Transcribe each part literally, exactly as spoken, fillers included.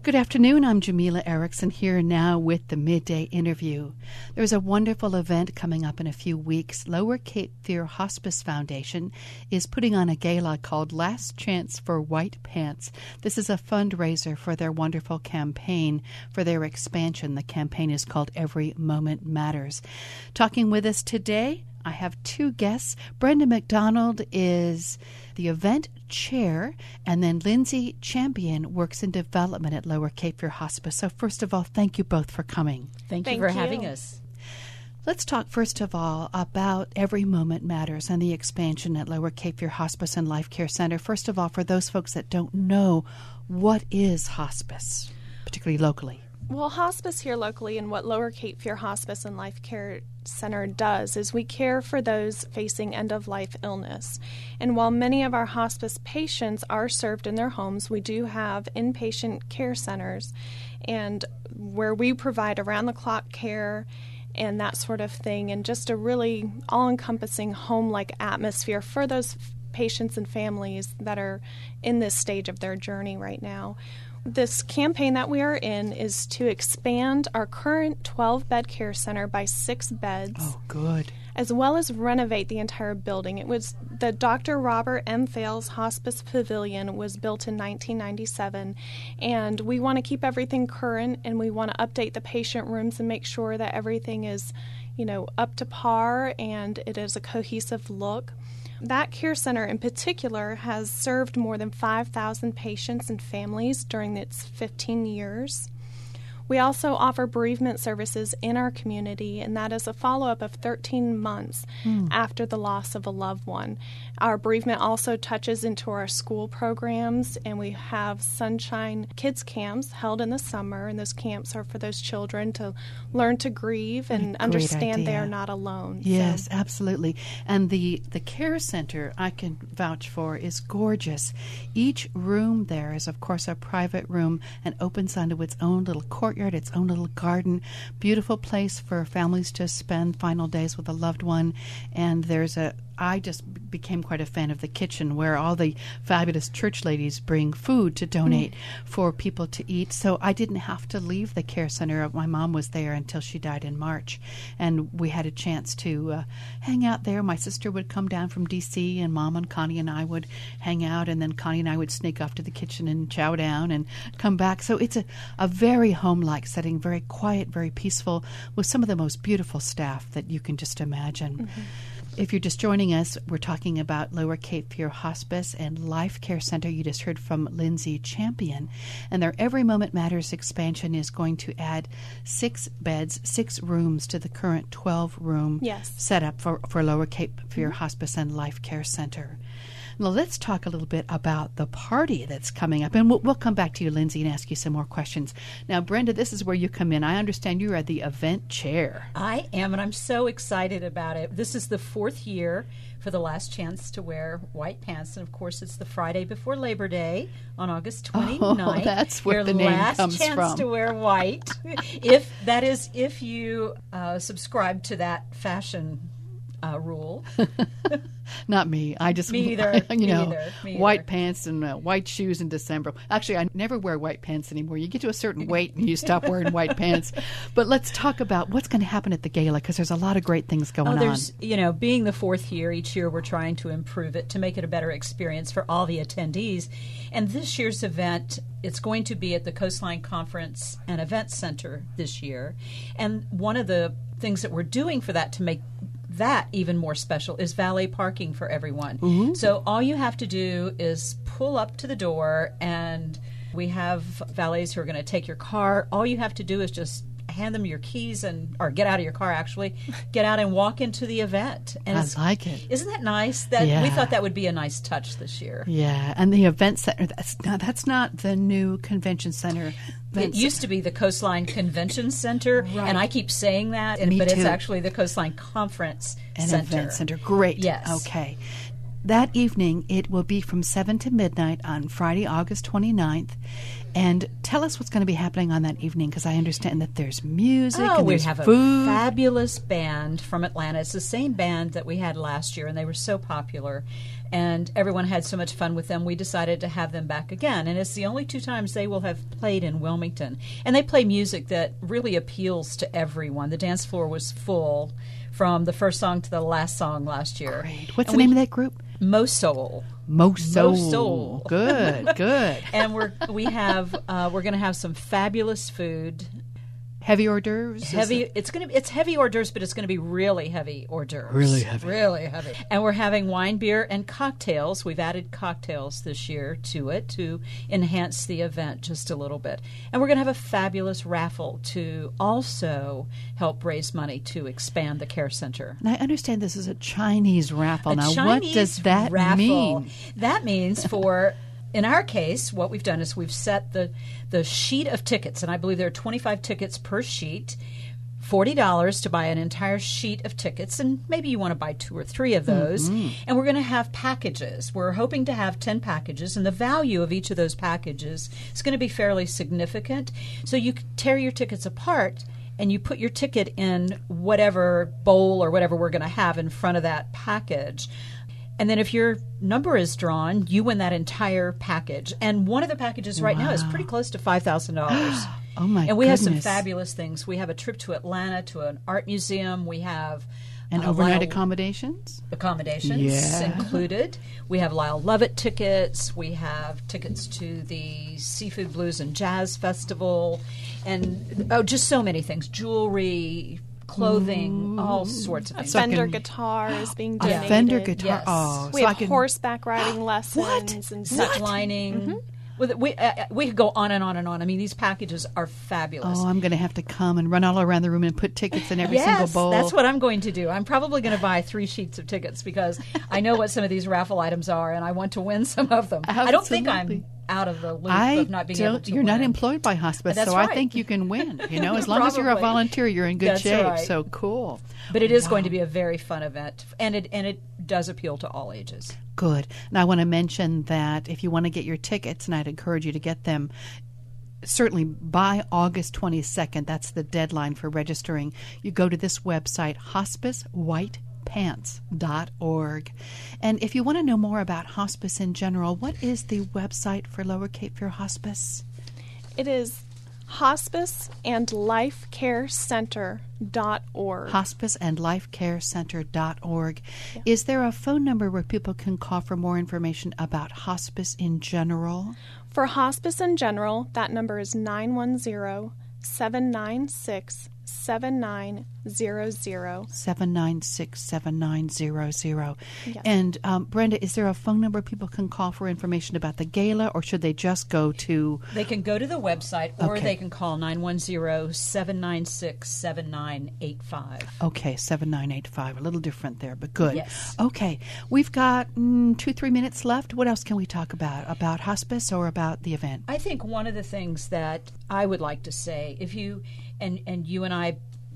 Good afternoon. I'm Jamila Erickson here now with the Midday Interview. There's a wonderful event coming up in a few weeks. Lower Cape Fear Hospice Foundation is putting on a gala called Last Chance for White Pants. This is a fundraiser for their wonderful campaign for their expansion. The campaign is called Every Moment Matters. Talking with us today, I have two guests. Brenda McDonald is the event chair, and then Lindsay Champion works in development at Lower Cape Fear Hospice. So first of all, thank you both for coming. Thank, thank you for you. having us. Let's talk first of all about Every Moment Matters and the expansion at Lower Cape Fear Hospice and Life Care Center. First of all, for those folks that don't know, what is hospice, particularly locally? Well, hospice here locally and what Lower Cape Fear Hospice and Life Care Center does is we care for those facing end-of-life illness. And while many of our hospice patients are served in their homes, we do have inpatient care centers and where we provide around-the-clock care and that sort of thing, and just a really all-encompassing home-like atmosphere for those patients and families that are in this stage of their journey right now. This campaign that we are in is to expand our current twelve-bed care center by six beds. Oh, good. As well as renovate the entire building. It was the Doctor Robert M. Fales Hospice Pavilion was built in nineteen ninety-seven, and we want to keep everything current, and we want to update the patient rooms and make sure that everything is, you know, up to par and it is a cohesive look. That care center in particular has served more than five thousand patients and families during its fifteen years. We also offer bereavement services in our community, and that is a follow-up of thirteen months mm. after the loss of a loved one. Our bereavement also touches into our school programs, and we have Sunshine Kids Camps held in the summer, and those camps are for those children to learn to grieve and understand they are not alone. Yes, so. absolutely. And the, the care center, I can vouch for, is gorgeous. Each room there is, of course, a private room and opens onto its own little courtyard, its own little garden. Beautiful place for families to spend final days with a loved one. And there's a I just became quite a fan of the kitchen where all the fabulous church ladies bring food to donate mm. for people to eat. So I didn't have to leave the care center. My mom was there until she died in March. And we had a chance to uh, hang out there. My sister would come down from D C and Mom and Connie and I would hang out. And then Connie and I would sneak off to the kitchen and chow down and come back. So it's a, a very home-like setting, very quiet, very peaceful, with some of the most beautiful staff that you can just imagine. Mm-hmm. If you're just joining us, we're talking about Lower Cape Fear Hospice and Life Care Center. You just heard from Lindsay Champion. And their Every Moment Matters expansion is going to add six beds, six rooms to the current twelve-room yes. setup for, for Lower Cape Fear mm-hmm. Hospice and Life Care Center. Now, let's talk a little bit about the party that's coming up. And we'll, we'll come back to you, Lindsay, and ask you some more questions. Now, Brenda, this is where you come in. I understand you are the event chair. I am, and I'm so excited about it. This is the fourth year for the Last Chance to Wear White Pants. And, of course, it's the Friday before Labor Day on August twenty-ninth. Oh, that's where Your the name last comes chance from. to wear white. if That is, if you uh, subscribe to that fashion uh, rule. Not me. I just, me either. you me know, either. Me white either. pants and uh, white shoes in December. Actually, I never wear white pants anymore. You get to a certain weight and you stop wearing white pants. But let's talk about what's going to happen at the gala, because there's a lot of great things going oh, there's, on. You know, being the fourth year, each year we're trying to improve it to make it a better experience for all the attendees. And this year's event, it's going to be at the Coastline Conference and Event Center this year. And one of the things that we're doing for that to make that even more special is valet parking for everyone. Mm-hmm. So all you have to do is pull up to the door, and we have valets who are going to take your car. All you have to do is just hand them your keys and or get out of your car, actually. Get out and walk into the event. And I it's, like it. Isn't that nice? That yeah. We thought that would be a nice touch this year. Yeah, and the event center, that's not, that's not the new convention center. It used to be the Coastline Convention Center, right. and I keep saying that, and, Me but too. it's actually the Coastline Conference An Center. event center. Great. Yes. Okay. That evening, it will be from seven to midnight on Friday, August twenty-ninth. And tell us what's going to be happening on that evening, because I understand that there's music Oh, and we there's have food. a fabulous band from Atlanta. It's the same band that we had last year, and they were so popular. And everyone had so much fun with them, we decided to have them back again. And it's the only two times they will have played in Wilmington. And they play music that really appeals to everyone. The dance floor was full from the first song to the last song last year. Great. What's And the we- name of that group? Mo Soul. Mo Soul. Mo Soul. Good, good. And we're we have uh, we're going to have some fabulous food. Heavy hors d'oeuvres? Is Heavy. it- It's gonna. Be, it's heavy hors d'oeuvres, but it's gonna be really heavy hors d'oeuvres. Really heavy. Really heavy. And we're having wine, beer, and cocktails. We've added cocktails this year to it to enhance the event just a little bit. And we're gonna have a fabulous raffle to also help raise money to expand the care center. And I understand this is a Chinese raffle. A now, Chinese what does that raffle. mean? That means for, in our case, what we've done is we've set the, the sheet of tickets, and I believe there are twenty-five tickets per sheet, forty dollars to buy an entire sheet of tickets, and maybe you want to buy two or three of those. Mm-hmm. And we're going to have packages. We're hoping to have ten packages, and the value of each of those packages is going to be fairly significant. So you tear your tickets apart, and you put your ticket in whatever bowl or whatever we're going to have in front of that package. And then if your number is drawn, you win that entire package. And one of the packages right now is pretty close to five thousand dollars. Oh, my And we have some goodness. fabulous things. We have a trip to Atlanta to an art museum. We have And uh, overnight Lyle- accommodations? accommodations Yeah. included. We have Lyle Lovett tickets. We have tickets to the Seafood Blues and Jazz Festival. And oh, just so many things. Jewelry, clothing, all sorts of A things. So I Fender can- guitar is being A donated. Fender guitar? Yes. Oh, We so have I can, horseback riding lessons and Zip such. lining. With we uh, we could go on and on and on. I mean, these packages are fabulous. Oh, I'm going to have to come and run all around the room and put tickets in every yes, single bowl. that's what I'm going to do. I'm probably going to buy three sheets of tickets because I know what some of these raffle items are, and I want to win some of them. I don't think Absolutely. I'm out of the loop I of not being able don't. to You're not win. employed by hospice, That's so I right. think you can win. You know, as long as you're a Probably. volunteer, you're in good That's shape. right. So cool. But it is going to be a very fun event, and it and it does appeal to all ages. Good. And I want to mention that if you want to get your tickets, and I'd encourage you to get them certainly by August twenty-second, that's the deadline for registering, you go to this website, hospice white pants dot org. And if you want to know more about hospice in general, what is the website for Lower Cape Fear Hospice? It is hospice and life care center dot org. hospice and life care center dot org. Is there a phone number where people can call for more information about hospice in general? For hospice in general, that number is nine one zero, seven nine six, seven nine zero zero. seven nine six, seven nine zero zero. Yes. And um, Brenda, is there a phone number people can call for information about the gala, or should they just go to... They can go to the website, or Okay. they can call nine one zero, seven nine six, seven nine eight five. Okay, seven nine eight five. A little different there, but good. Yes. Okay, we've got mm, two, three minutes left. What else can we talk about? About hospice or about the event? I think one of the things that I would like to say, if you and and you and I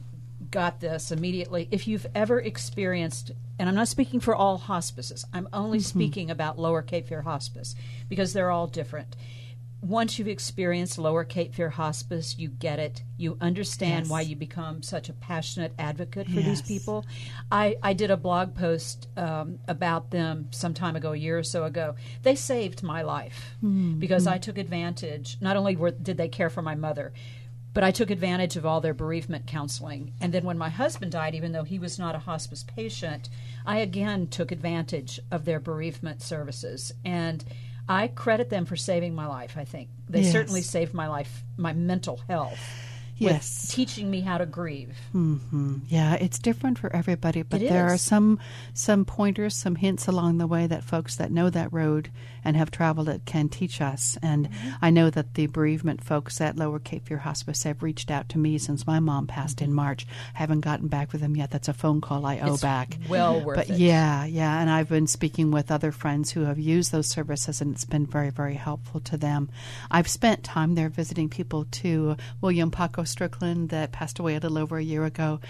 got this immediately, if you've ever experienced, and I'm not speaking for all hospices, I'm only speaking about Lower Cape Fear Hospice because they're all different. Once you've experienced Lower Cape Fear Hospice, you get it. You understand Yes. why you become such a passionate advocate for these Yes. people. I, I did a blog post um, about them some time ago, a year or so ago. They saved my life because I took advantage. Not only were, did they care for my mother, but I took advantage of all their bereavement counseling. And then when my husband died, even though he was not a hospice patient, I again took advantage of their bereavement services. And I credit them for saving my life, I think. They Yes. certainly saved my life, my mental health. Yes. With teaching me how to grieve. Hmm. Yeah, it's different for everybody, but It there are is. some some pointers, some hints along the way that folks that know that road and have traveled it can teach us. And Mm-hmm. I know that the bereavement folks at Lower Cape Fear Hospice have reached out to me since my mom passed in March. I haven't gotten back with them yet. That's a phone call I owe Mm-hmm. It's back. well worth But it. yeah, yeah, and I've been speaking with other friends who have used those services, and it's been very, very helpful to them. I've spent time there visiting people too. William Paco Strickland, that passed away a little over a year ago,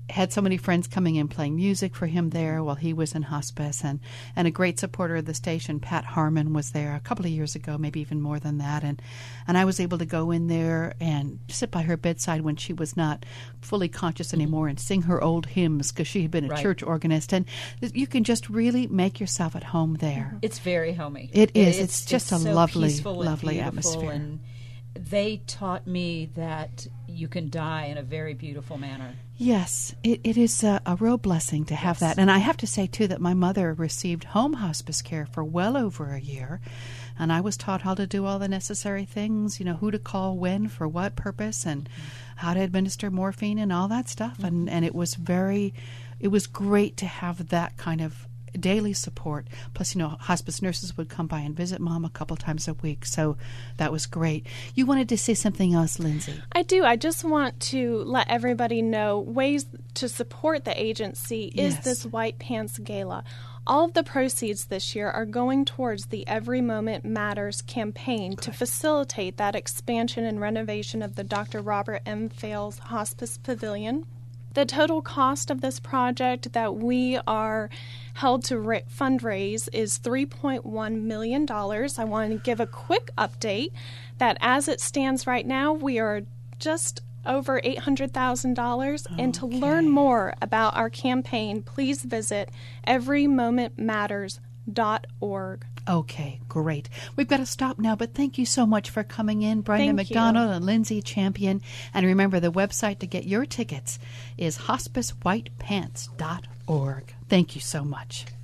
had so many friends coming in playing music for him there while he was in hospice, and, and a great supporter of the station, Pat Harmon, was there a couple of years ago, maybe even more than that, and, and I was able to go in there and sit by her bedside when she was not fully conscious anymore and sing her old hymns because she had been a Right. church organist, and you can just really make yourself at home there. It's very homey. It is. It's just a so lovely, peaceful and lovely beautiful, atmosphere. And they taught me that you can die in a very beautiful manner. Yes, it, it is a, a real blessing to have Yes. that. And I have to say, too, that my mother received home hospice care for well over a year. And I was taught how to do all the necessary things, you know, who to call when, for what purpose, and how to administer morphine and all that stuff. Mm-hmm. And, and it was very, it was great to have that kind of daily support. Plus, you know, hospice nurses would come by and visit Mom a couple times a week. So that was great. You wanted to say something else, Lindsay? I do. I just want to let everybody know ways to support the agency is Yes. this White Pants Gala. All of the proceeds this year are going towards the Every Moment Matters campaign to facilitate that expansion and renovation of the Doctor Robert M. Fales Hospice Pavilion. The total cost of this project that we are held to ra- fundraise is three point one million dollars. I want to give a quick update that as it stands right now, we are just over eight hundred thousand dollars. And to learn more about our campaign, please visit every moment matters dot org. Okay, great. We've got to stop now, but thank you so much for coming in, Brenda Thank you. McDonald and Lindsay Champion. And remember, the website to get your tickets is hospice white pants dot org. Thank you so much.